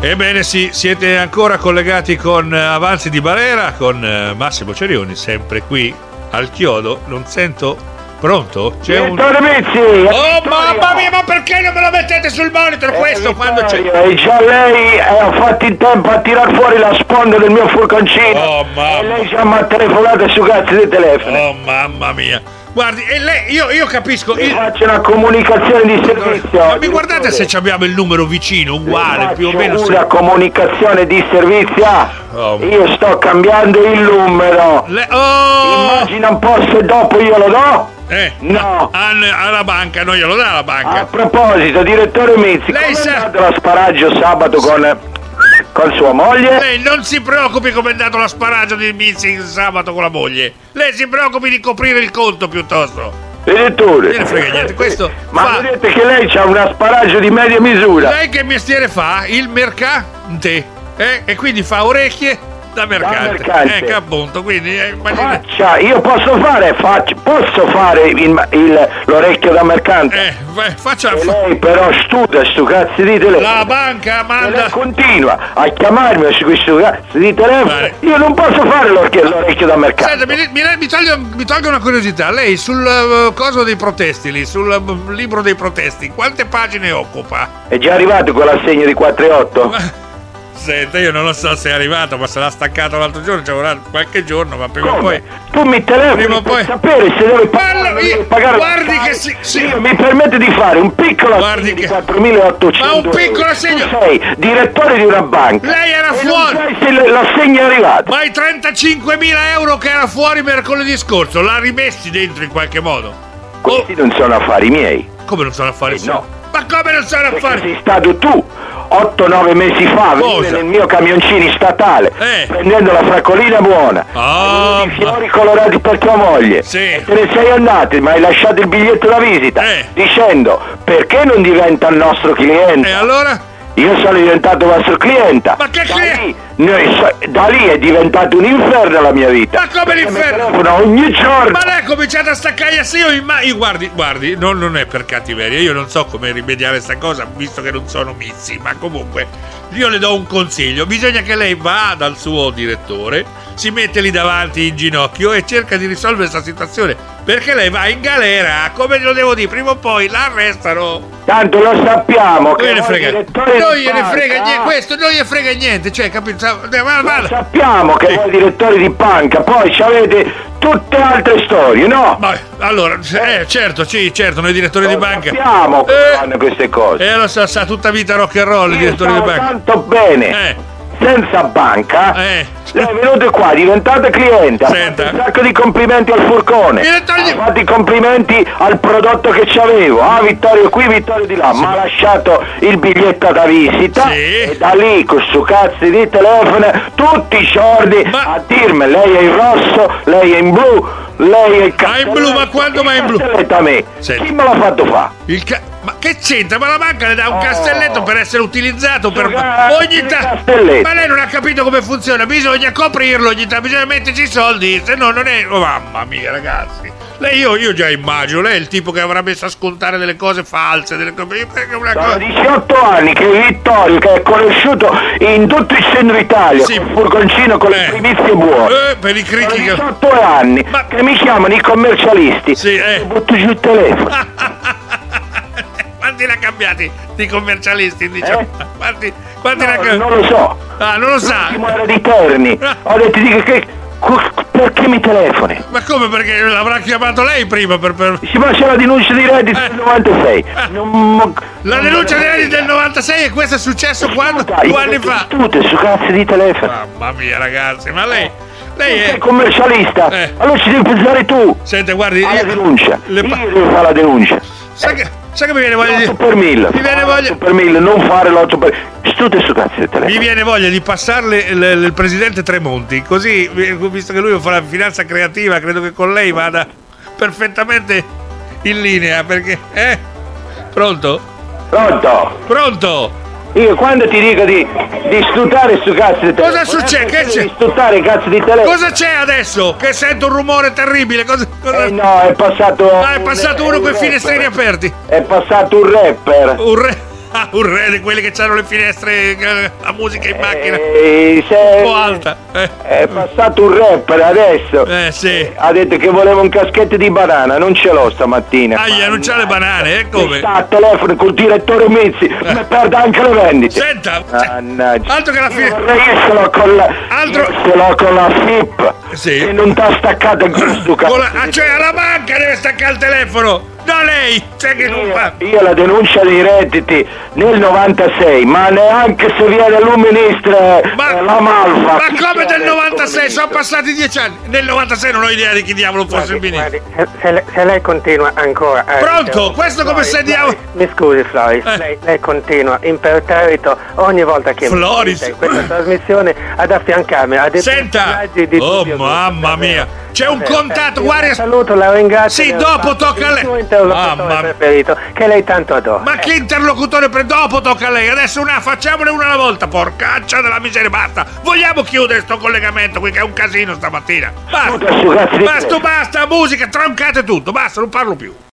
Ebbene sì, siete ancora collegati con Avanzi di Barera, con Massimo Cerioni, sempre qui al chiodo. Non sento. Pronto? C'è un... Mizzi! Oh mamma mia, ma perché non me lo mettete sul monitor questo quando c'è... E già lei ha fatto in tempo a tirar fuori la sponda del mio furgoncino. Oh mamma. E lei già mi ha telefonato su cazzo di telefono. Oh mamma mia. Guardi, e lei, io capisco... Faccio una comunicazione di servizio. Ma mi guardate se abbiamo il numero vicino, uguale, più o meno... Una comunicazione di servizio. Oh. Io sto cambiando il numero. Immagina un po' se dopo io lo do. No. Alla banca, non glielo dà la banca. A proposito, direttore Mizzi, lei come è andato lo sparaggio sabato con sua moglie? Lei non si preoccupi come è andato lo sparaggio di Mizzi sabato con la moglie. Lei si preoccupi di coprire il conto piuttosto. Direttore, non ne frega niente, questo ma vedete che lei c'ha un asparaggio di media misura. Lei che mestiere fa? Il mercante. E quindi fa orecchie da mercante. Appunto, quindi io posso fare l'orecchio da mercante. Faccia. E lei però studia sto cazzo di telefono. La banca manda. Lei continua a chiamarmi su questo cazzo di telefono. Io non posso fare l'orecchio da mercante. Senta, mi tolga una curiosità. Lei sul coso dei protesti lì, sul libro dei protesti, quante pagine occupa? È già arrivato con l'assegno di 4,8? Senta, io non lo so se è arrivato, ma se l'ha staccato l'altro giorno, ci vorrà qualche giorno, ma prima o poi... Tu mi telefoni per sapere se devi pagare... Guardi che sì. Io mi permetto di fare un piccolo assegno di 4.800 Ma un piccolo assegno... Tu sei direttore di una banca. Lei era fuori... Non sai se l'assegno è arrivato. Ma i 35.000 euro che era fuori mercoledì scorso, l'ha rimessi dentro in qualche modo? Questi non sono affari miei. Come non sono affari suoi? No. Ma come non sono affari? Sei stato tu 8-9 mesi fa nel mio camioncino statale prendendo la fraccolina buona i fiori colorati per tua moglie e te ne sei andato, ma hai lasciato il biglietto da visita dicendo perché non diventa il nostro cliente. E allora? Io sono diventato vostro cliente. Ma che cliente? Da lì è diventato un inferno la mia vita. Ma come l'inferno? Ogni giorno. Ma lei ha cominciato a staccare io guardi, non è per cattiveria. Io non so come rimediare questa cosa, visto che non sono Mizzi. Ma comunque io le do un consiglio. Bisogna che lei va dal suo direttore, si mette lì davanti in ginocchio e cerca di risolvere questa situazione, perché lei va in galera. Come lo devo dire, prima o poi l'arrestano. Tanto lo sappiamo che non gliene frega niente, cioè, capito? Lo sappiamo che voi direttori di banca poi avete tutte altre storie, no? Ma allora, certo, noi direttori di banca sappiamo come fanno queste cose. Lo sa tutta vita rock and roll, i direttori di banca. Tanto bene. Senza banca lei è venuto qua, diventate cliente, ha fatto un sacco di complimenti al furgone, ha fatto i complimenti al prodotto che c'avevo, Vittorio qui, Vittorio di là, mi ha lasciato il biglietto da visita e da lì con sto cazzo di telefono tutti i giorni a dirmi lei è in rosso, lei è in blu, lei è in castelletto. Ma in blu, ma quando mai in blu? A me. Chi me l'ha fatto fare? Ma che c'entra? Ma la banca le dà un castelletto per essere utilizzato per ogni tanto. Ma lei non ha capito come funziona. Bisogna coprirlo ogni tanto, bisogna metterci i soldi, se no non è. Oh, mamma mia, ragazzi. Lei io già immagino, lei è il tipo che avrà messo a scontare delle cose false, delle cose. Sono 18 anni che Vittorio, che è conosciuto in tutto il centro Italia, con il furgoncino con le primizie buone. Per i critici. 18 anni che mi chiamano i commercialisti. E butto giù il telefono. Quanti ne ha cambiati di commercialisti, diciamo? Quanti ne ha cambiati? Non lo so. Non lo sa. L'ultimo era di Terni. Ho detto, perché mi telefoni? Ma come, perché l'avrà chiamato lei prima per... Sì, ma c'è la denuncia di reddito del 96. La denuncia di reddito del 96 e questo è successo quando? 2 anni fa. Tutte su cazzo di telefono. Mamma mia, ragazzi, ma lei è commercialista. Allora ci devi pensare tu. Senta, guardi, la denuncia. Io devo fare la denuncia. Sa che mi viene voglia di... 8 per 1000. Mi viene voglia... 8 per 1000, non fare l'8 per... Studia su cazzo di telefono. Mi viene voglia di passarle il presidente Tremonti, così, visto che lui fa la finanza creativa, credo che con lei vada perfettamente in linea, perché... Pronto? Pronto? Io quando ti dico di studiare su cazzo di telefono. Cosa succede? Che c'è? Di studiare cazzo di telefono. Cosa c'è adesso? Che sento un rumore terribile. No, è passato. È passato uno con i finestrini aperti. È passato un rapper. un re di quelli che hanno le finestre, la musica in macchina un po' alta. È passato un rapper adesso. Sì. Ha detto che voleva un caschetto di banana, non ce l'ho stamattina. Non c'ha le banane, come? Sta al telefono col direttore Mizzi, mi perde anche le vendite. Senta, altro che la fine. Vorrei essere con la FIP. Sì. Che non t'ha staccato il giusto cioè alla banca deve staccare il telefono. No, lei, sai che non fa. Io la denuncia dei redditi nel 96, ma neanche se viene lui ministro la malfa. Ma come del 96? Sono passati 10 anni. Nel 96 non ho idea di chi diavolo fosse il ministro. Se lei continua ancora. Pronto? Questo come se diavolo. Mi scusi, Floris, lei continua imperterrito ogni volta che Floris in questa trasmissione ad affiancarmi a dei personaggi di mamma mia. C'è un contatto, guarda. Saluto, la ringrazio. Sì, dopo tocca a lei. Il suo interlocutore preferito, che lei tanto adora. Ma che interlocutore dopo tocca a lei? Adesso facciamone una alla volta, porcaccia della miseria, basta. Vogliamo chiudere sto collegamento qui che è un casino stamattina. Basta, musica, troncate tutto, basta, non parlo più.